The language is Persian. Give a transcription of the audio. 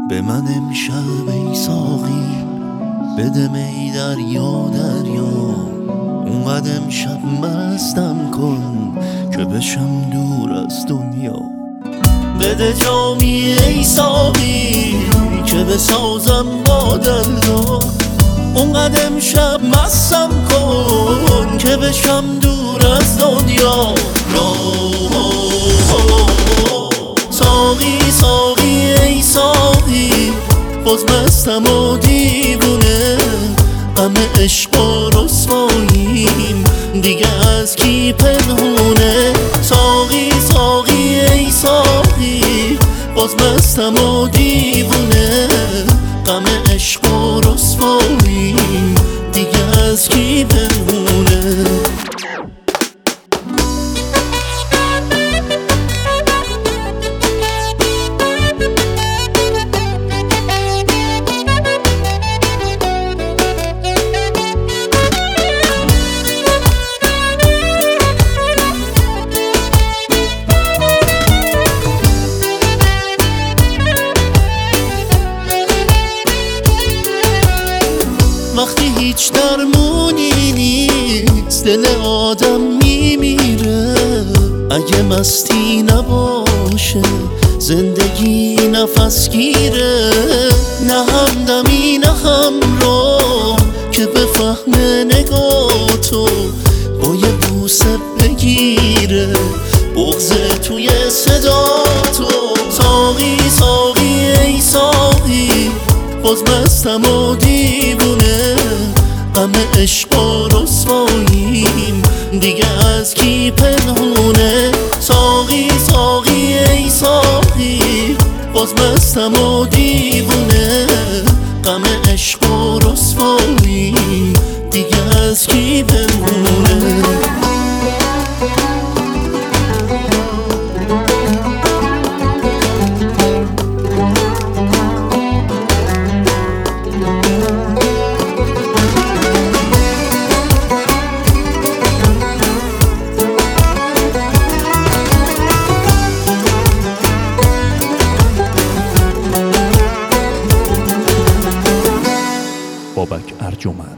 به من امشب ای ساقی بده می دریا دریا، اونقدر امشب مستم کن که بشم دور از دنیا. بده جامی ای ساقی که بسازم با دلا، اونقدر امشب مستم کن که بشم دور از دنیا. ساقی ساقی ای ساقی باز مستم و دیوونه، غم عشق و رسواییم دیگه از کی پنهونه. ساقی ساقی ای ساقی باز مستم و دیوونه، غم عشق و رسواییم دیگه از کی پنهونه. وقتی هیچ درمونی نیست دل آدم میمیره، اگه مستی نباشه زندگی نفس گیره. نه همدمی نه همراه که بفهم نگاه تو، با یه بوسه بگیره بغض توی صدا تو. ساقی ساقی ای ساقی باز مستم و دیوونه، غم عشق و رسواییم دیگه از کی پنهونه. ساقی ساقی ای ساقی باز مستم و دیوونه، غم عشق و رسواییم دیگه از کی پنهونه. بابک ارجمند.